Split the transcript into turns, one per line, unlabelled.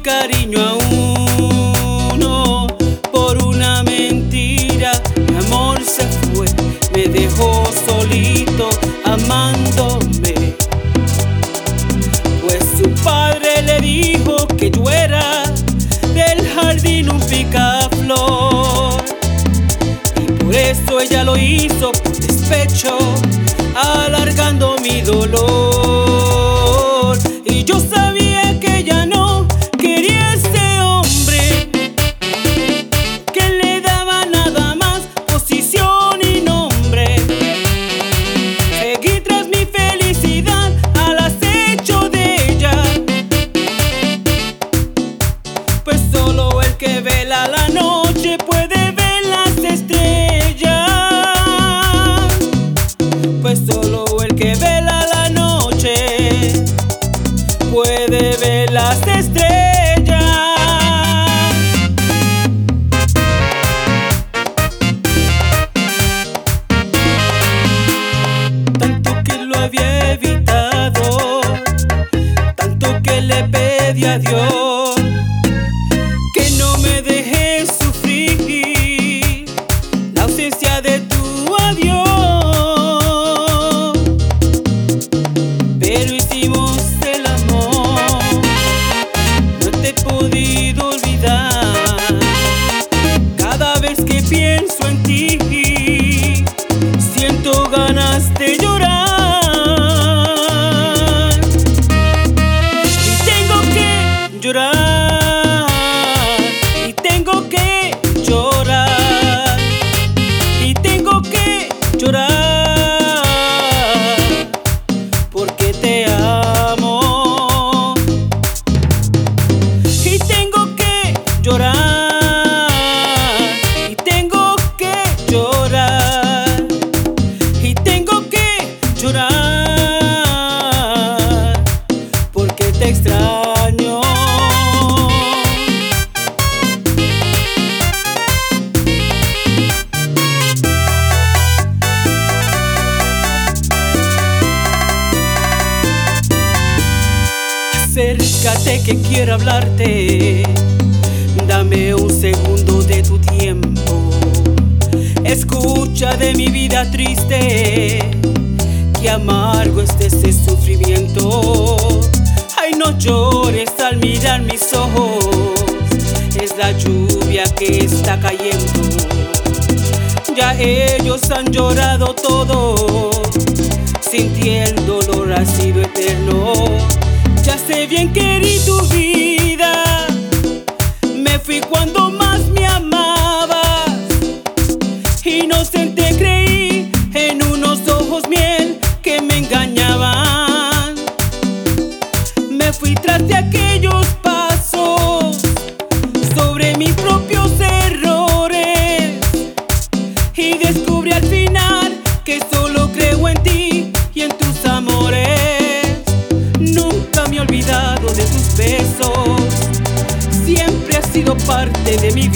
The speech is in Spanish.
cariño a uno por una mentira. Mi amor se fue, me dejó solito amándome, pues su padre le dijo que yo era del jardín un picaflor, y por eso ella lo hizo por despecho, alargando mi dolor. Y yo sabía que ella no quería ese hombre que le daba nada más posición y nombre. Seguí tras mi felicidad al acecho de ella, pues solo el que vela la noche puede ver las estrellas, pues solo el que vela la noche puede ver las estrellas. Tanto que lo había evitado, tanto que le pedí a Dios que no me dejes sufrir la ausencia de tu adiós. Pero hicimos el amor, no te he podido olvidar. Cada vez que pienso en ti, siento ganas de llorar. Y tengo que llorar, y tengo que llorar, y tengo que llorar, porque te amo. Y tengo que llorar, y tengo que llorar, y tengo que llorar, porque te extraño. Acércate que quiero hablarte, dame un segundo de tu tiempo. Escucha de mi vida triste, que amargo es este sufrimiento. Ay, no llores al mirar mis ojos, es la lluvia que está cayendo. Ya ellos han llorado todo, sin ti el dolor ha sido eterno. Ya sé bien que herí tu vida, me fui cuando más me amabas. Inocente creí en unos ojos miel que me engañaban. Me fui tras de aquellos pasos sobre mis propios errores, y descubrí al final que solo creo en ti y en tus amores. Nunca me he olvidado de tus besos, siempre has sido parte de mi